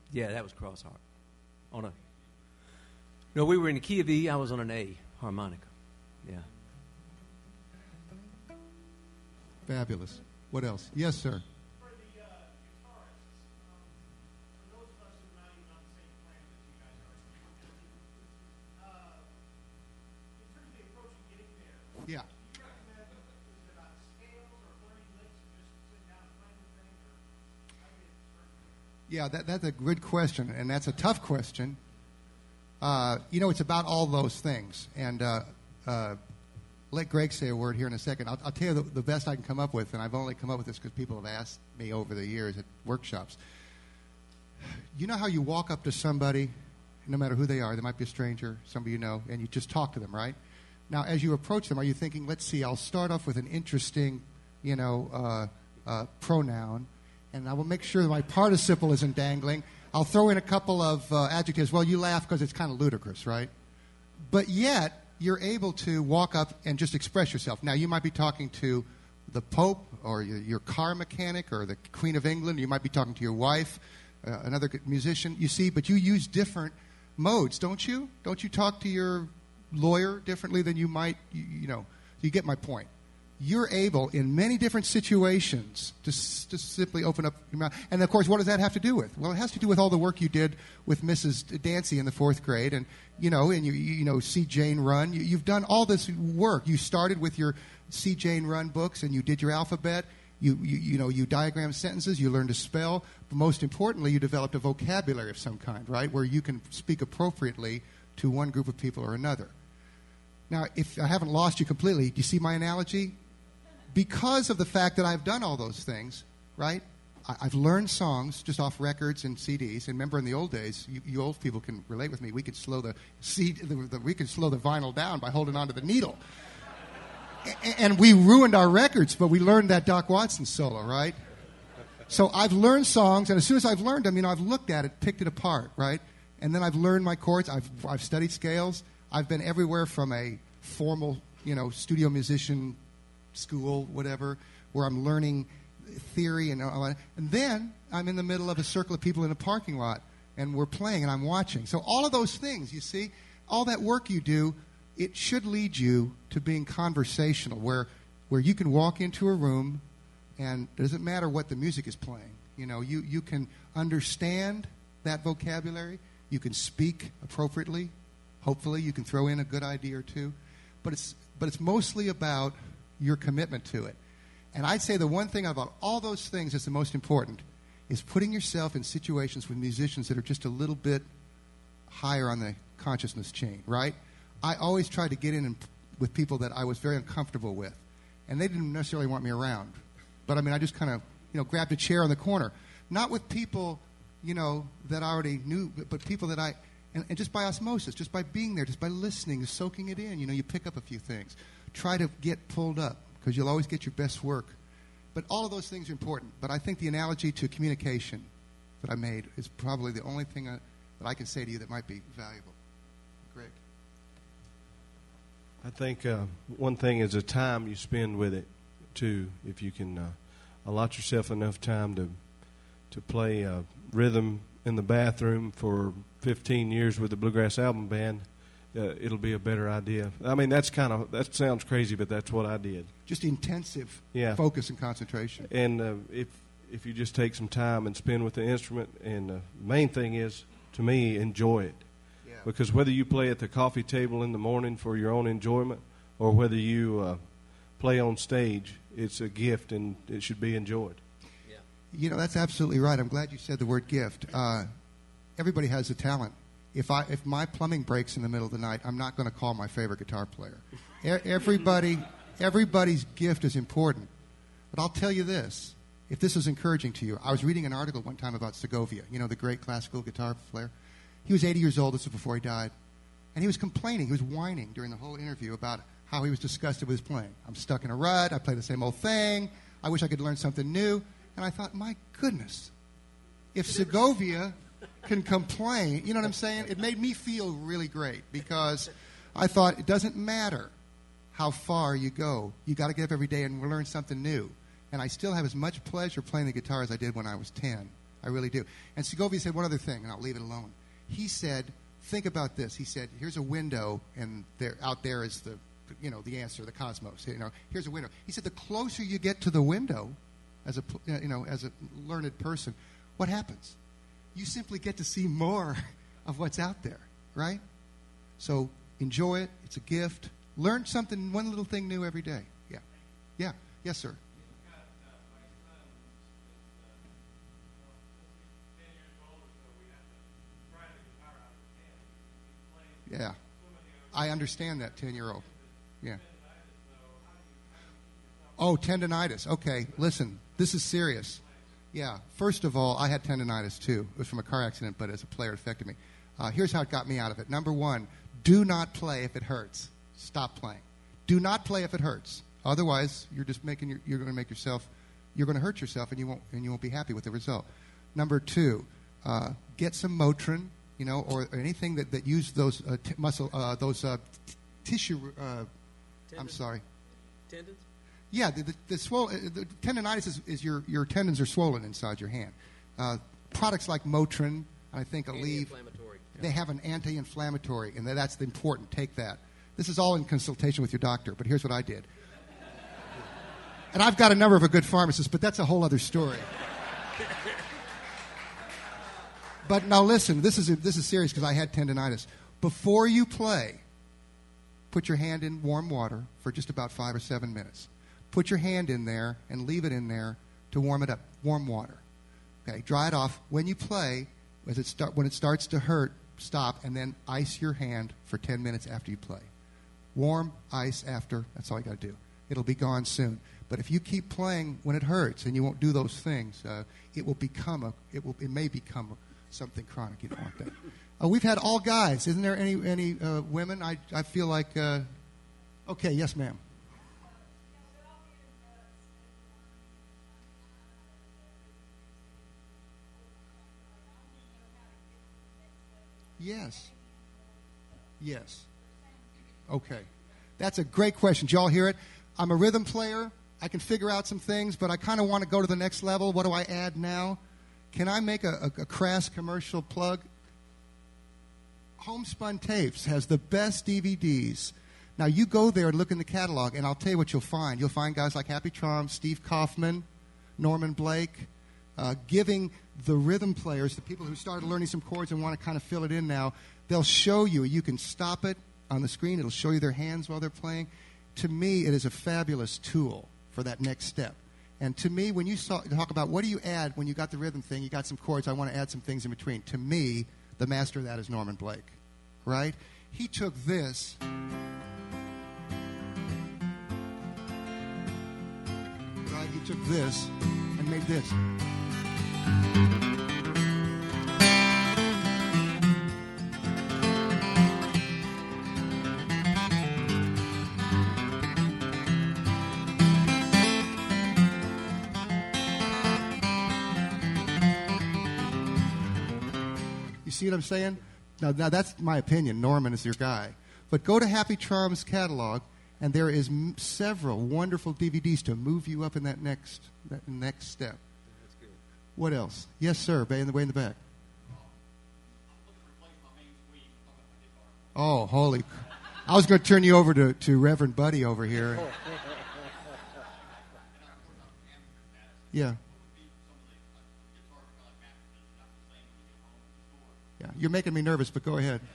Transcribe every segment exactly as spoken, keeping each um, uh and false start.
Yeah, that was cross harp. On a no, we were in the key of E. I was on an A harmonica. Yeah. Fabulous. What else? Yes, sir. For the uh, guitarists, um, for those of us who are not even on the same planet as you guys are, uh, in terms of the approach to getting there, Yeah. do you recommend, is it about scales or learning licks or just sitting down and playing the thing, or how do you start? Yeah, that, that's a good question, and that's a tough question. Uh, you know, it's about all those things. And uh, uh, let Greg say a word here in a second. I'll, I'll tell you the, the best I can come up with, and I've only come up with this because people have asked me over the years at workshops. You know how you walk up to somebody, no matter who they are, they might be a stranger, somebody you know, and you just talk to them, right? Now, as you approach them, are you thinking, let's see, I'll start off with an interesting, you know, uh, uh, pronoun, and I will make sure that my participle isn't dangling. I'll throw in a couple of uh, adjectives. Well, you laugh because it's kind of ludicrous, right? But yet, you're able to walk up and just express yourself. Now, you might be talking to the Pope or your, your car mechanic or the Queen of England. You might be talking to your wife, uh, another musician, you see. But you use different modes, don't you? Don't you talk to your lawyer differently than you might, you, you know. You get my point. You're able, in many different situations, to, s- to simply open up your mouth. And, of course, what does that have to do with? Well, it has to do with all the work you did with Missus Dancy in the fourth grade. And, you know, and you, you know, See Jane Run. You, you've done all this work. You started with your See Jane Run books, and you did your alphabet. You, you, you know, you diagrammed sentences. You learned to spell. But most importantly, you developed a vocabulary of some kind, right, where you can speak appropriately to one group of people or another. Now, if I haven't lost you completely, do you see my analogy? Because of the fact that I've done all those things, right? I, I've learned songs just off records and C Ds. And remember, in the old days, you, you old people can relate with me. We could slow the, C D, the, the we could slow the vinyl down by holding onto the needle. A, and we ruined our records, but we learned that Doc Watson solo, right? So I've learned songs, and as soon as I've learned them, you know, I've looked at it, picked it apart, right? And then I've learned my chords. I've I've studied scales. I've been everywhere from a formal, you know, studio musician school, whatever, where I'm learning theory and all that. And then I'm in the middle of a circle of people in a parking lot, and we're playing, and I'm watching. So all of those things, you see, all that work you do, it should lead you to being conversational, where where you can walk into a room, and it doesn't matter what the music is playing. You know, you, you can understand that vocabulary. You can speak appropriately. Hopefully, you can throw in a good idea or two. But it's but it's mostly about your commitment to it. And I'd say the one thing about all those things that's the most important is putting yourself in situations with musicians that are just a little bit higher on the consciousness chain, right? I always tried to get in and, with people that I was very uncomfortable with. And they didn't necessarily want me around. But, I mean, I just kind of, you know, grabbed a chair on the corner. Not with people, you know, that I already knew, but, but people that I, and, and just by osmosis, just by being there, just by listening, soaking it in, you know, you pick up a few things. Try to get pulled up, because you'll always get your best work. But all of those things are important. But I think the analogy to communication that I made is probably the only thing I, that I can say to you that might be valuable. Greg? I think uh, one thing is the time you spend with it, too. If you can uh, allot yourself enough time to to play uh, rhythm in the bathroom for fifteen years with the Bluegrass Album Band, Uh, it'll be a better idea. I mean, that's kind of, that sounds crazy, but that's what I did. Just intensive yeah. focus and concentration. And uh, if if you just take some time and spend with the instrument, and uh, the main thing is, to me, enjoy it. Yeah. Because whether you play at the coffee table in the morning for your own enjoyment, or whether you uh, play on stage, it's a gift, and it should be enjoyed. Yeah. You know, that's absolutely right. I'm glad you said the word gift. Uh, everybody has a talent. If I if my plumbing breaks in the middle of the night, I'm not going to call my favorite guitar player. E- everybody, everybody's gift is important. But I'll tell you this, if this is encouraging to you. I was reading an article one time about Segovia, you know, the great classical guitar player. He was eighty years old. This was before he died. And he was complaining, he was whining during the whole interview about how he was disgusted with his playing. I'm stuck in a rut. I play the same old thing. I wish I could learn something new. And I thought, my goodness, if Segovia can complain, you know what I'm saying? It made me feel really great, because I thought it doesn't matter how far you go. You got to get up every day and learn something new. And I still have as much pleasure playing the guitar as I did when I was ten. I really do. And Segovia said one other thing, and I'll leave it alone. He said, think about this. He said, here's a window, and there, out there is the, you know, the answer, the cosmos. You know, here's a window. He said, the closer you get to the window, as a, you know, as a learned person, what happens? You simply get to see more of what's out there, right? So enjoy it. It's a gift. Learn something, one little thing new every day. Yeah. Yeah. Yes, sir. Yeah. I understand that, ten-year-old. Yeah. Oh, tendonitis. Okay, listen, this is serious. Yeah. First of all, I had tendonitis, too. It was from a car accident, but as a player, it affected me. Uh, here's how it got me out of it. Number one, do not play if it hurts. Stop playing. Do not play if it hurts. Otherwise, you're just making your, you're going to make yourself, you're going to hurt yourself, and you won't and you won't be happy with the result. Number two, uh, get some Motrin, you know, or, or anything that that use those uh, t- muscle, uh, those uh, t- tissue. Uh, I'm sorry. Tendons? Yeah, the, the, the, swell, uh, the tendonitis is, is your your tendons are swollen inside your hand. Uh, products like Motrin, I think Aleve, Anti-inflammatory. they have an anti-inflammatory, and that's the important. Take that. This is all in consultation with your doctor, but here's what I did. And I've got a number of a good pharmacist, but that's a whole other story. But now listen, this is this is serious because I had tendonitis. Before you play, put your hand in warm water for just about five or seven minutes. Put your hand in there and leave it in there to warm it up. Warm water. Okay, dry it off. When you play, as it start, when it starts to hurt, stop, and then ice your hand for ten minutes after you play. Warm, ice after. That's all you got to do. It'll be gone soon. But if you keep playing when it hurts and you won't do those things, uh, it will become a. It will. It may become a, something chronic. You don't want that. Uh, we've had all guys. Isn't there any any uh, women? I I feel like. Uh, okay. Yes, ma'am. Yes. Yes. Okay. That's a great question. Did y'all hear it? I'm a rhythm player. I can figure out some things, but I kind of want to go to the next level. What do I add now? Can I make a, a, a crass commercial plug? Homespun Tapes has the best D V Ds. Now, you go there and look in the catalog, and I'll tell you what you'll find. You'll find guys like Happy Charms, Steve Kaufman, Norman Blake, uh, giving the rhythm players, the people who started learning some chords and want to kind of fill it in now, they'll show you. You can stop it on the screen. It'll show you their hands while they're playing. To me, it is a fabulous tool for that next step. And to me, when you saw, talk about what do you add when you got the rhythm thing, you got some chords, I want to add some things in between. To me, the master of that is Norman Blake, right? He took this. Right? He took this and made this. You see what I'm saying? Now, now, that's my opinion. Norman is your guy. But go to Happy Charms catalog, and there is m- several wonderful D V Ds to move you up in that next that next step. That's good. What else? Yes, sir. Bay in the way in the back. Oh, holy! I was going to turn you over to, to Reverend Buddy over here. Yeah. Yeah, you're making me nervous, but go ahead.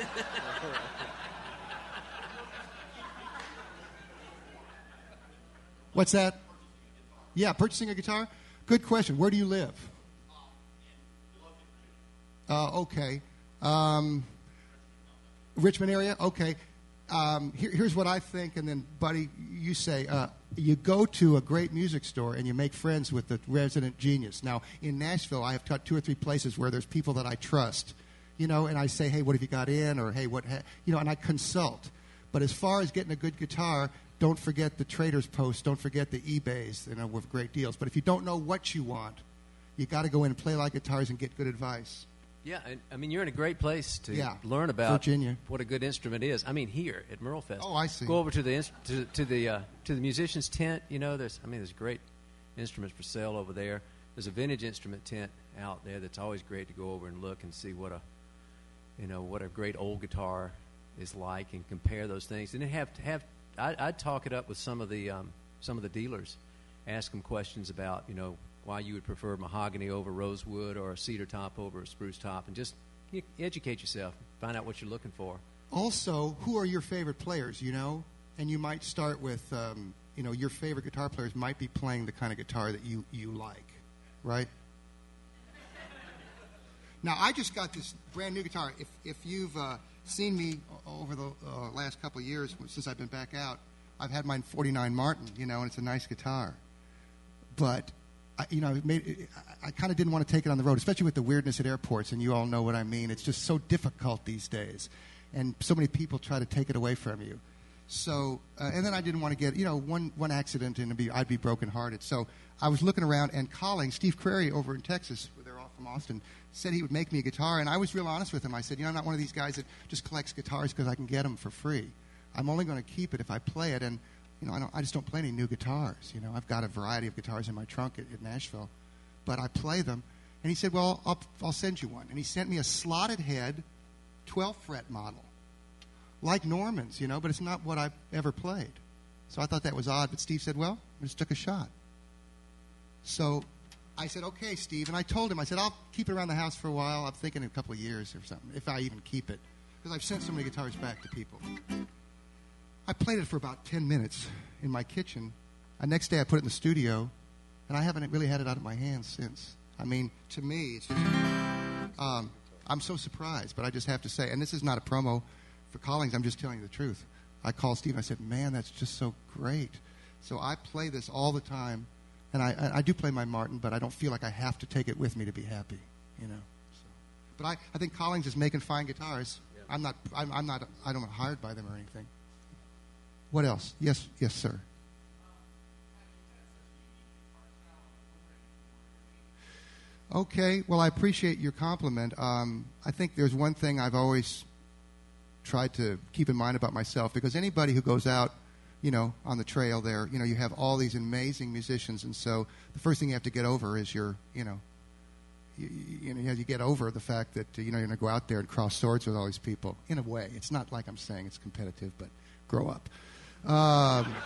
What's that? Yeah, purchasing a guitar? Good question. Where do you live? Uh, okay. Um, Richmond area? Okay. Um, here, here's what I think, and then, Buddy, you say, uh, you go to a great music store and you make friends with the resident genius. Now, in Nashville, I have taught two or three places where there's people that I trust, you know, and I say, hey, what have you got in? Or, hey, what, ha-? you know, and I consult. But as far as getting a good guitar, don't forget the Traders Post. Don't forget the eBays, you know, with great deals. But if you don't know what you want, you got to go in and play like guitars and get good advice. Yeah, and, I mean, you're in a great place to Yeah, learn about Virginia. what a good instrument is. I mean, here at Merle Fest. Oh, I see. Go over to the inst- to, to the uh, to the musician's tent. You know, there's I mean, there's great instruments for sale over there. there's a vintage instrument tent out there that's always great to go over and look and see what a, you know, what a great old guitar is like, and compare those things. And then have to have, I, I'd talk it up with some of the um, some of the dealers, ask them questions about, you know, why you would prefer mahogany over rosewood or a cedar top over a spruce top, and just you know, educate yourself, find out what you're looking for. Also, who are your favorite players, you know? And you might start with, um, you know, your favorite guitar players might be playing the kind of guitar that you, you like, right? Now, I just got this brand new guitar. If if you've uh, seen me over the uh, last couple of years, since I've been back out, I've had mine forty-nine Martin, you know, and it's a nice guitar. But, I, you know, it made, I, I kind of didn't want to take it on the road, especially with the weirdness at airports, and you all know what I mean. It's just so difficult these days, and so many people try to take it away from you. So, uh, and then I didn't want to get, you know, one, one accident and it'd be, I'd be brokenhearted. So I was looking around and calling Steve Crary over in Texas, they're all from Austin, said he would make me a guitar. And I was real honest with him. I said, you know, I'm not one of these guys that just collects guitars because I can get them for free. I'm only going to keep it if I play it. And, you know, I, don't, I just don't play any new guitars. You know, I've got a variety of guitars in my trunk at, at Nashville, but I play them. And he said, well, I'll, I'll send you one. And he sent me a slotted head, twelve fret model. Like Norman's, you know, but it's not what I've ever played. So I thought that was odd, but Steve said, well, I just took a shot. So I said, okay, Steve, and I told him, I said, I'll keep it around the house for a while. I'm thinking in a couple of years or something, if I even keep it, because I've sent so many guitars back to people. I played it for about ten minutes in my kitchen. The next day I put it in the studio, and I haven't really had it out of my hands since. I mean, to me, it's just, um, I'm so surprised, but I just have to say, and this is not a promo for Collings, I'm just telling you the truth. I called Steve and I said, man, that's just so great. So I play this all the time, and I, I, I do play my Martin, but I don't feel like I have to take it with me to be happy, you know. So, but I, I think Collings is making fine guitars. Yeah. I'm not, I'm, I'm not, I don't hired by them or anything. What else? Yes, yes, sir. Okay, well, I appreciate your compliment. Um, I think there's one thing I've always tried to keep in mind about myself, because anybody who goes out, you know, on the trail there, you know, you have all these amazing musicians, and so the first thing you have to get over is your, you know, you, you know, you, have to get over the fact that, you know, you're going to go out there and cross swords with all these people. In a way, it's not like I'm saying it's competitive, but grow up. Um,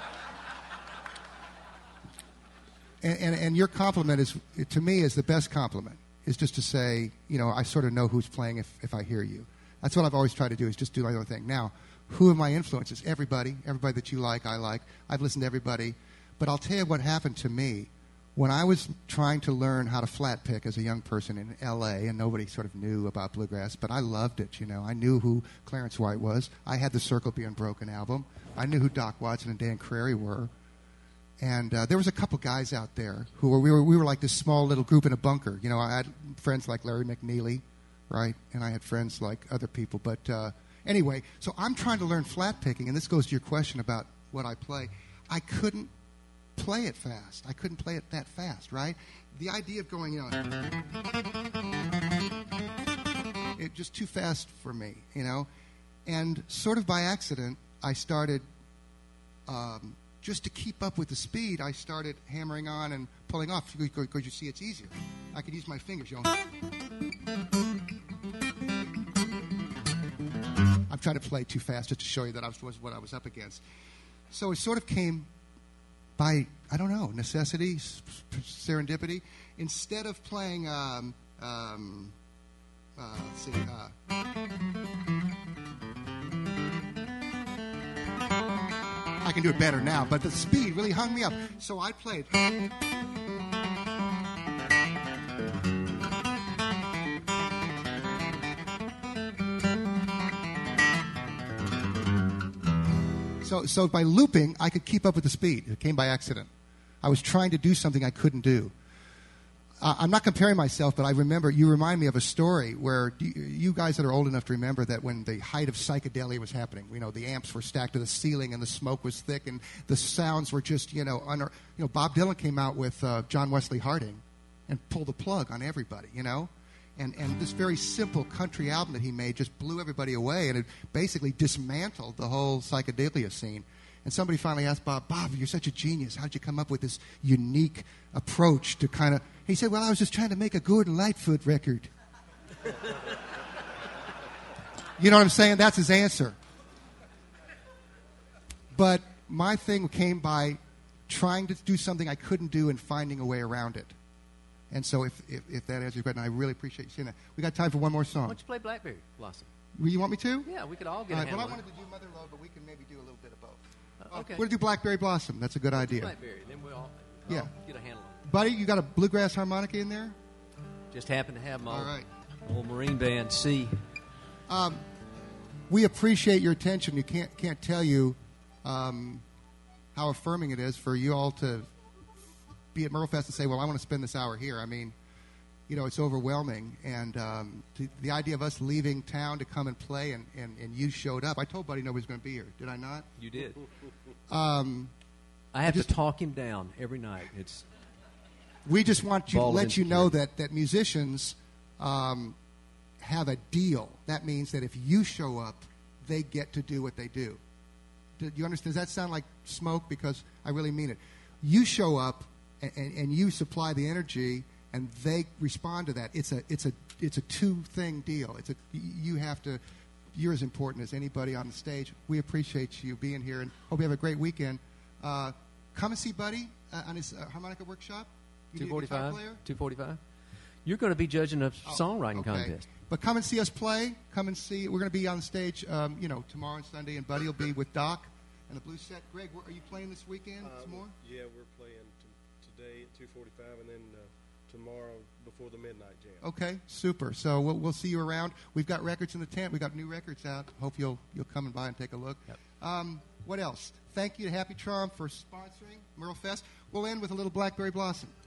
and, and, and your compliment is, to me, is the best compliment, is just to say, you know, I sort of know who's playing if, if I hear you. That's what I've always tried to do, is just do my own thing. Now, who are my influences? Everybody. Everybody that you like, I like. I've listened to everybody. But I'll tell you what happened to me. When I was trying to learn how to flat pick as a young person in L A, and nobody sort of knew about bluegrass, but I loved it, you know. I knew who Clarence White was. I had the Circle Be Unbroken album. I knew who Doc Watson and Dan Crary were. And uh, there was a couple guys out there who were we, were, we were like this small little group in a bunker. You know, I had friends like Larry McNeely, right? And I had friends like other people. But uh, anyway, so I'm trying to learn flat picking, and this goes to your question about what I play. I couldn't play it fast. I couldn't play it that fast, right? The idea of going, you know, it just too fast for me, you know? And sort of by accident, I started, um, just to keep up with the speed, I started hammering on and pulling off, because you see it's easier. I could use my fingers, you know. I'm trying to play too fast just to show you that I was, was what I was up against. So it sort of came by, I don't know, necessity, serendipity. Instead of playing, um, um, uh, let's see, uh, I can do it better now, but the speed really hung me up. So I played. So, so by looping, I could keep up with the speed. It came by accident. I was trying to do something I couldn't do. Uh, I'm not comparing myself, but I remember, you remind me of a story where you, you guys that are old enough to remember that when the height of psychedelia was happening, you know, the amps were stacked to the ceiling and the smoke was thick and the sounds were just, you know, under, you know, Bob Dylan came out with uh, John Wesley Harding and pulled the plug on everybody, you know? And, and this very simple country album that he made just blew everybody away, and it basically dismantled the whole psychedelia scene. And somebody finally asked Bob, Bob, you're such a genius. How did you come up with this unique approach to kind of... He said, well, I was just trying to make a Gordon Lightfoot record. You know what I'm saying? That's his answer. But my thing came by trying to do something I couldn't do and finding a way around it. And so if, if, if that answers your question, I really appreciate you saying that. We got time for one more Why song. don't you play Blackberry Blossom? You want me to? Yeah, we could all get All a right, well, I handle on wanted to do Mother Lode, but we can maybe do a little bit of both. it. Uh, Uh, okay. We're going to do Blackberry Blossom. That's a good idea. Blackberry, then we'll all, Yeah. all get a handle on it. Buddy, you got a bluegrass harmonica in there? Just happen to have my All old, right. old Marine Band C. Um, we appreciate your attention. You can't can't tell you um, how affirming it is for you all to be at Merlefest and say, well, I want to spend this hour here. I mean, you know, it's overwhelming. And um, to, the idea of us leaving town to come and play and, and, and you showed up. I told Buddy nobody's going to be here. Did I not? You did. Um, I have just- to talk him down every night. It's we just want you to Ball of let you know insecurity. that, that musicians um, have a deal. That means that if you show up, they get to do what they do. Do you understand? Does that sound like smoke? Because I really mean it. You show up and, and, and you supply the energy, and they respond to that. It's a it's a it's a two thing deal. It's a you have to. You're as important as anybody on the stage. We appreciate you being here, and hope you have a great weekend. Uh, come and see Buddy uh, on his uh, harmonica workshop. You two need a guitar forty-five. player? two forty-five. You're going to be judging a Oh, songwriting okay. contest. But come and see us play. Come and see. We're going to be on stage, um, you know, tomorrow and Sunday, and Buddy will be with Doc and the Blue Set. Greg, where, are you playing this weekend some more? Yeah, we're playing t- today at two forty-five, and then uh, tomorrow before the midnight jam. Okay, super. So we'll, we'll see you around. We've got records in the tent. We've got new records out. Hope you'll you'll come and by and take a look. Yep. Um, what else? Thank you to Happy Charm for sponsoring Merle Fest. We'll end with a little Blackberry Blossom.